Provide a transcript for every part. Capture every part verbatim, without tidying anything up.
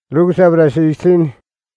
Luke chapter sixteen.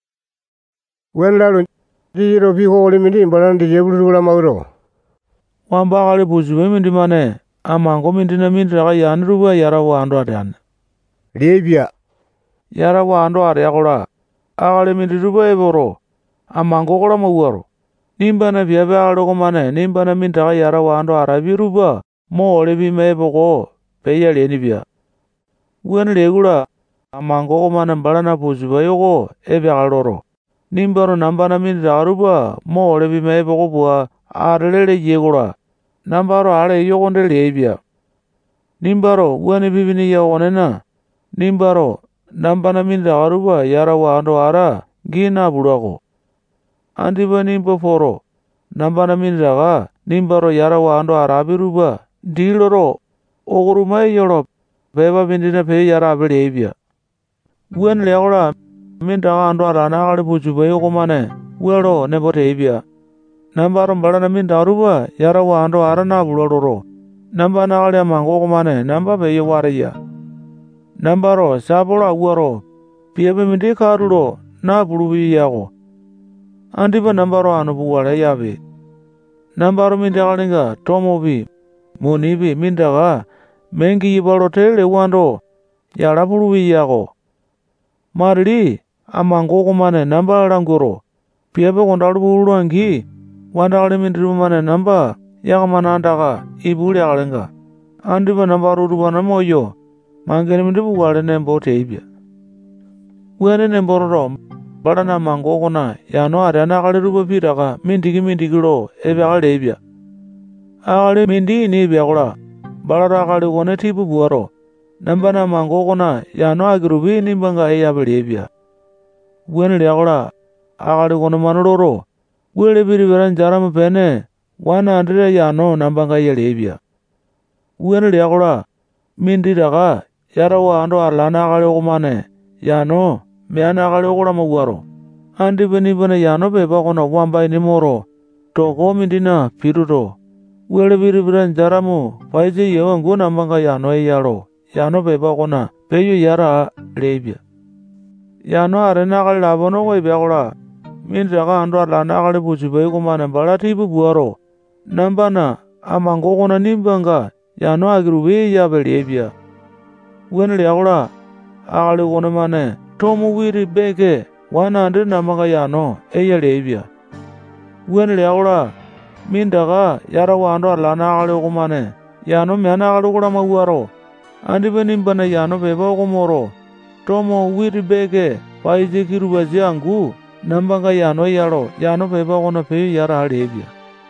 When Lalo Jiro Pico Limidi Baran de Jebula Mauro. One bagari push women demane, a man coming in a mintra yan ruba yarawa and radian. Libya. Yarawa and Yagora. Alimidi ruba evoro. A mangora mawaro. Nimbana Viaba Rogomane, Nimbana Mintra Yarawa and Arabi Ruba, more Levi Mebo, Paya Lenivia. When Regula, a mangoman and Barana push Bayogo, Eviaroro. Nimbaro Nambana Mintra Aruba, more Levi Mebo, Arele Yegora. Nambaro Are Yogonde Labia. Nimbaro, when Vivinia Onena. Nimbaro, Nambana Mintra Aruba, Yarawa and Ara, Gina Burago. Antiba nimbo foro. Nambana minraga, nimbaro yarawa ando arabiruba, diloro, ogurumai yoro, beba bindina pe yarabi lebia. Wen leora, minraga ando arana puchu bayogomane, wero nebote ebia. Nambaro barana mindaruba, yarawa ando arana buloro. Nambana alia mangogomane, namba pe yawaria. Nambaro, sabora wero, piebe mindikarulo, na bulubi yago. Antiba nambaro anubuwala yabe. Nambaro mindagalinga tomobi munibi mindaga mengi yibalotele wando yarabulubi yago. Marili amangogomane namba langoro. Piabe kondalubuluangi wandagale mindrumane namba yagamana andaga ibuli agalinga. Antiba nambaro rubana moyo mangene mindibuwale nembo teibia. Wene nemboro Barana mangogona yano arana kale ruba piraga mindigi mindigiro ebe kale ebia. Akale mindi ni biagola. Barara kale gone tipu buaro. Nambana mangogona yano agirubi nimbanga eya belebia. Wene liagola. Akale gone manuroro. Wele biri beran jaram pene. Wana andre yano nambanga eya lebia. Wene liagola. Mindi daga. Yarawa ando arlana kale gomane. Yano. Meana kale okura mawaro. Andi beni bena yano beba kona wamba ini moro. Toko mindina piruto. Wele biri biran jaramu. Paisi yewa nguna manga yano e yaro. Yano beba kona peyo yara lebia. Yano arena kale labono kwa ibiakura. Mindraga ando arlana kale puchi bayi kumane bala tipu buaro. Nambana amango kona nimbanga. Yano agirubi yabe lebia. Wene liakura. Akale kone mane. Tomu wiri beke wana ande namaga yano eya lebia. Wen leaura mindaga yara wando arlana kale kumane yano meana kale kura mawaro. Andi benimbana yano beba kumoro. Tomu wiri beke paisi kirubazi angu nambanga yano yaro yano beba kuna peyo yara lebia.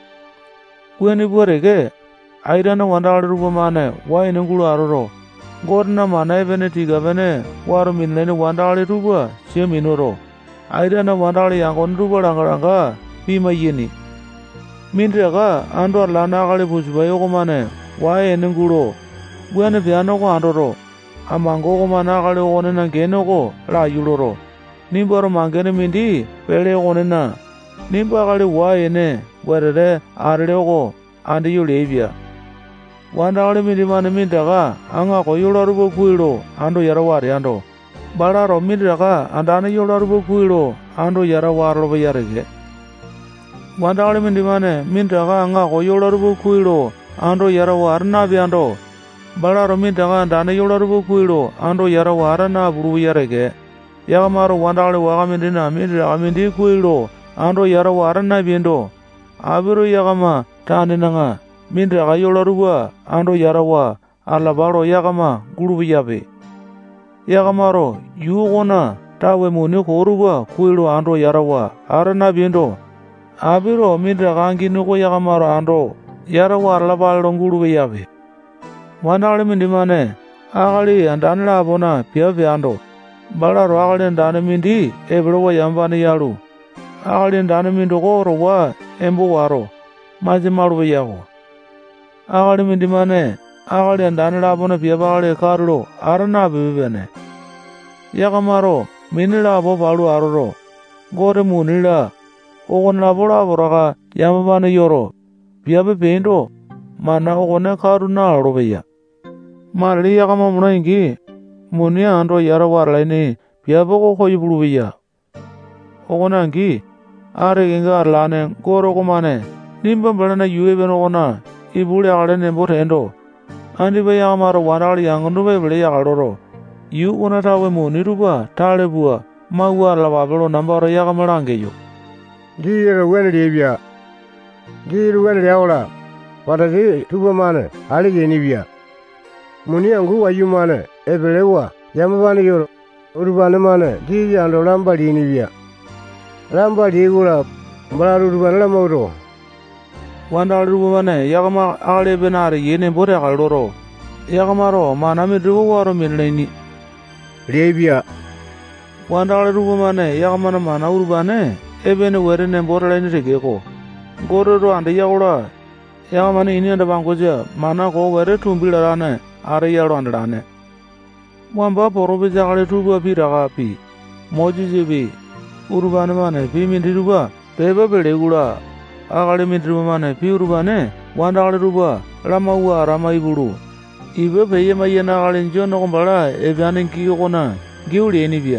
Weni buareke airana wanda kale rupamane wa inengulu aroro. Gorna mana bene tiga bene waru minlene wandale ruba sia minoro. Airana wandale yangon ruba ranga pima yini. Mindraga ando arlana kale pusbayo komane wae nenguro. Buane piano ko andoro. Amango komana kale one na geno ko la yuloro. Nimbaro mangene mindi pele one na. Nimba kale wae ne werere arle ko andi yulebia. Wandale mindimane mindaga anga ko yolarubo kuilo ando yarawari ando. Balaro mindaga andane yolarubo kuilo ando yarawaro yarege. Wandale mindimane mindaga anga ko yolarubo kuilo ando yarawarna biando. Balaro mindaga andane yolarubo kuilo ando yarawarna buru yarege. Yagamaro wandale wagamindina mindaga mindi kuilo ando yarawarna biendo. Abiru yagama taninanga. Mindraga yolaruba ando yarawa alabaro yagama gurubiyabe. Yagamaro yugona tawe muni koruba kuilo ando yarawa arana biendo. Abiro mindraga anginuko yagamaro ando yarawa alabaro gurubiyabe. Wandale mindimane agali andane labona piyabe ando. Balaro agali andane mindi ebrowa yambani yalu. Agali andane mindo koro wa embo waro. Majimaru yago. Agali mindimane, agali andane labona piabale karulo, arana bibene. Yagamaro, minila abo balu aroro. Gore munila, ogon labola boraga, yamabane yoro. Piabe pendo, mana ogone karuna arobeya. Marli yagama muna ingi, munia ando yarawarlaini, biabogo hoyi bulubiya. Ogonangi are genga arlane goro komane nimba balana yuwe benogona ibule agale nembo tendo. Andi ba yagamaro wanali yangundu ba bile yagaloro. Yu una tawe mu niruba tale bua mawa lababelo nambaro yagamarangeyo. Jiro wen libya. Jiro wen yaola. Watati tuba mane ali genibya. Muni angu wayu mane ebelewa yamabani yoro. Urubane mane jiri ando lamba dinibya. Lamba digula mbararu urubane lamoro. Wanda rubu mane yagama ale benare yene bore galoro. Yagamaro manami rubu waro minleni. Libya. Wanda rubu mane yagamana mana urubane ebene werene bore leni regeko. Gororo ande yagora yagamane ini anda bangoja mana ko were tumbilarane are yaro andane. Wamba porobe jagale tuba piraga pi. Moji jibi urubane mane pi mindiruba beba belegula. Agale mindiruba mane pi urubane wanda agale ruba lama uwa rama iburu. Ibe peye mayena agale njono kumbala ebyane nkiyokona giuli enibia.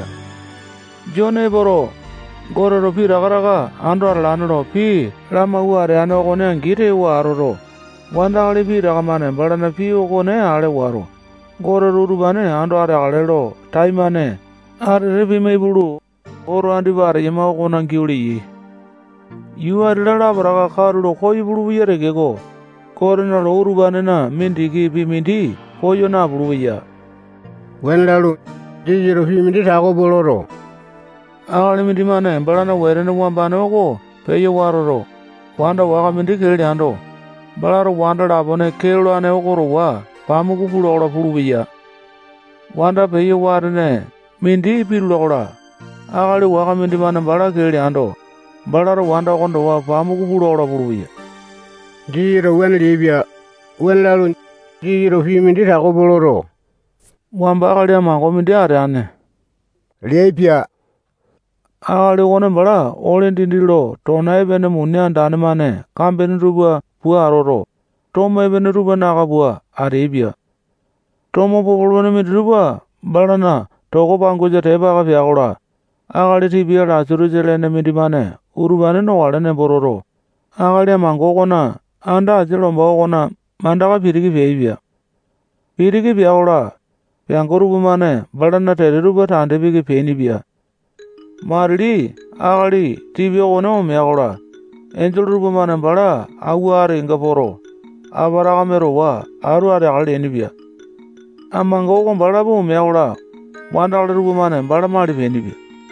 Jone boro gororo pi ragaraga ando arlanoro pi lama uwa re ano kone ngire uwa aroro. Wanda agale pi ragamane balana pi okone ale waro. Gororo urubane ando are agalero taimane are rebi maiburu oro andi bare yema okona giuli yi. Yu arilala baraga karulo koyi bulu yere gego. Korena lo urubane na mindi ki pi mindi koyo na bulu ya. Wen lalu jiro pi mindi tago boloro. Agale mindi mane balana werene wambane oko peyo waroro. Wanda waka mindi keli ando. Balaro wanda labone kelo ane okoro wa pamuku pulu ora bulu ya. Wanda peyo warene mindi pilu ora. Agale waka mindi mane bala keli ando. Balaro wanda kondo wa pamuku pulu ora bulu ya. Jiro wen libya. Wen lalu jiro pi mindi tago boloro. Wamba agale amango mindi are ane. Libya. Agale kone bala olen dindilo tona ebene munne andane mane kambene ruba bua aroro. Tomo ebene ruba naga bua aribia. Tomo popolone mindi ruba balana togo bangoja teba aga fiagora. Agale tibia rasuru jelene mindi mane urubane no walene bororo. Agale amango kona anda ajilomba kona mandaka piriki fiabia. Piriki fiagora fiangorubu mane balana tere ruba tande piki fienibia. Marili agali tibia kone omeagora. Enjol rubu mane bala agu are inga poro. Abaraga mero wa aru are agale enibia. Amango kon bala bu omeagora. Wanda agale rubu mane bala mari fienibia.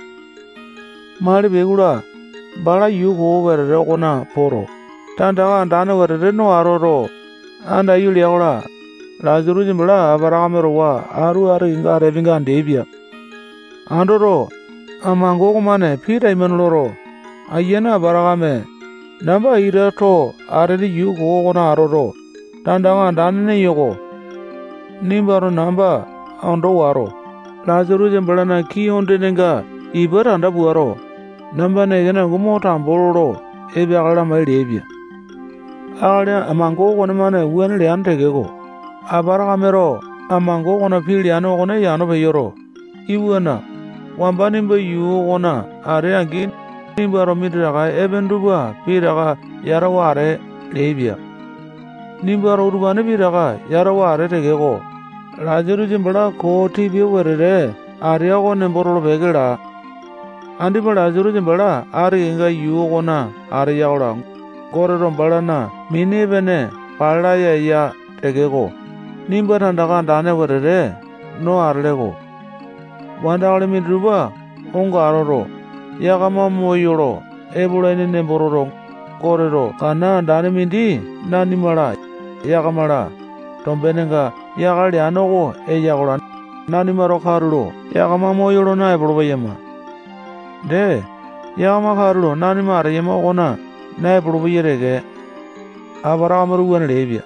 Mari begula bala yu ko werere kona poro. Tandaga andane werere no aroro. Anda yuli agora. Lazuru jimbala abaraga mero wa aru are inga are vinga andebia. Andoro amango komane pira imenloro. Ayena baragame. Namba ira to areli yu ko kona aroro. Tandaga andane ne yoko. Nimbaro namba ando waro. Lazuru jimbala na ki onde nenga ibar anda buaro. Namba ne gena gumo tamboloro ebe agala mai lebia. Agala amango kone mane uane le antegego. Abaragamero amango kona pili ano kone yano beyoro. Iwana wamba nimba yu kona are angi nimba romidiraga ebenduba piraga yaraware lebia. Nimba urubane piraga yaraware tegego. Lazuru jimbala ko tibi werere aria kone borolo begela. Andi bala lazuru jimbala ari inga yu kona ari yaura. Gore rombala na mini bene pala ya ya tegego. Nimba tandaga andane werere no arlego. Wanda agale midruba onga aroro. Yagama moyoro ebulene ne bororo. Gorero kana andane mindi nani mara yagamara. Tombenenga yagali anogo e yagora nani maro karulo. Yagama moyoro na ebulu yema. De yagama karulo nani mara yema ona na ebulu yerege. Abaramaru wen lebia.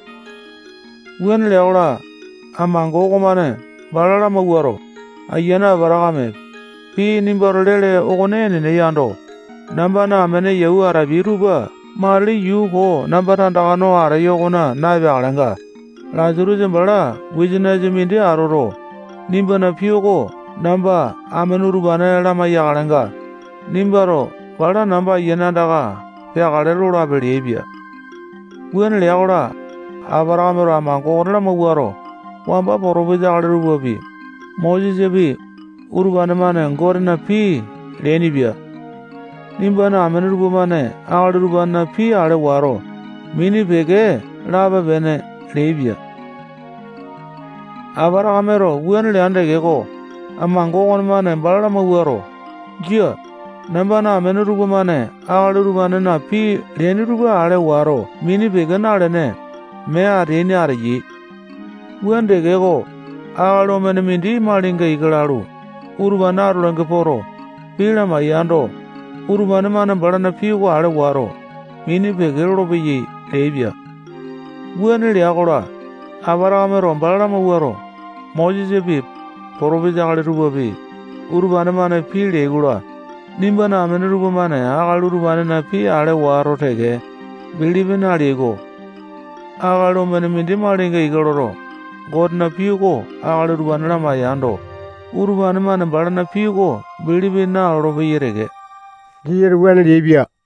Wen leora amango komane balala maguaro. Ayana baragame pi nimbaro lele ogone ne yando. Namba na mene yehu arabiruba mali yu ko namba tandagano arayogona na begalanga. Lazuru jimbala wijina jimindi aroro. Nimba na piyoko namba amenurubane lama yagalenga nimbaro bala namba yenandaga pegale lola belibia wen leola abaramero amango maguaro wamba porobeja rubobi Moses bi urbane mane ngorina pi lenibia nimbana amenurubane agarubana pi ale waro mini bege laba bene lebia abaramero wen leande gego amango mane bala maguaro jia nambana amenurubane agarubane na pi leniruba ale waro mini bege nalene me areni aryi wende gego agalo mene mindi malinga igalaru urbana rulange poro pila mayando urbane mane balana piwa ale waro mini begero biyi lebia wene liagola abarame rombala mawaro Moses bi porobe jagale rubobi urbane mane pi legula nimbana amene rubamane agalu urbane na pi ale waro tege bilibe na lego agalo mene mindi malinga igaloro godna piugo agalo urbane na mayando urbane mane balana piugo bilibe na robe yerege Dear Wendy,